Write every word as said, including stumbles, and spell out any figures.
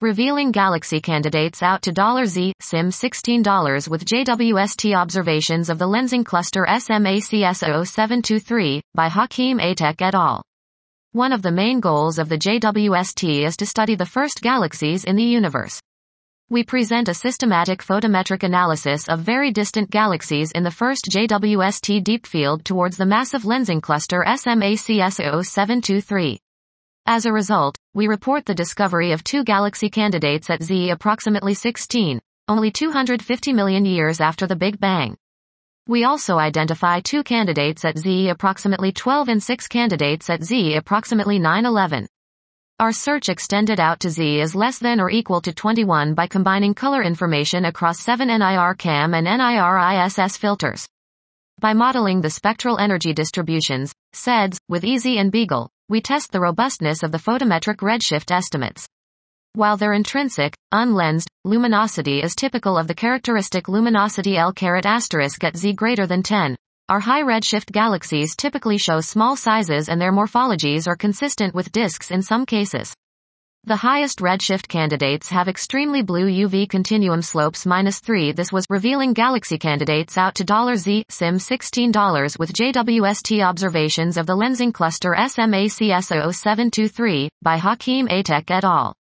Revealing galaxy candidates out to Z SIM sixteen dollars with J W S T observations of the lensing cluster S M A C S zero seven two three, by Hakeem Atek et al. One of the main goals of the J W S T is to study the first galaxies in the universe. We present a systematic photometric analysis of very distant galaxies in the first J W S T deep field towards the massive lensing cluster S M A C S zero seven two three. As a result, we report the discovery of two galaxy candidates at Z approximately sixteen, only two hundred fifty million years after the Big Bang. We also identify two candidates at Z approximately twelve and six candidates at Z approximately nine eleven. Our search extended out to Z is less than or equal to twenty-one by combining color information across seven NIRCam and NIRISS filters. By modeling the spectral energy distributions, S E D S, with EASY and Beagle, we test the robustness of the photometric redshift estimates. While their intrinsic, unlensed, luminosity is typical of the characteristic luminosity L asterisk at Z greater than ten, our high redshift galaxies typically show small sizes and their morphologies are consistent with disks in some cases. The highest redshift candidates have extremely blue U V continuum slopes minus three. This was revealing galaxy candidates out to Z SIM sixteen dollars with J W S T observations of the lensing cluster S M A C S zero seven two three, by Hakeem Atek et al.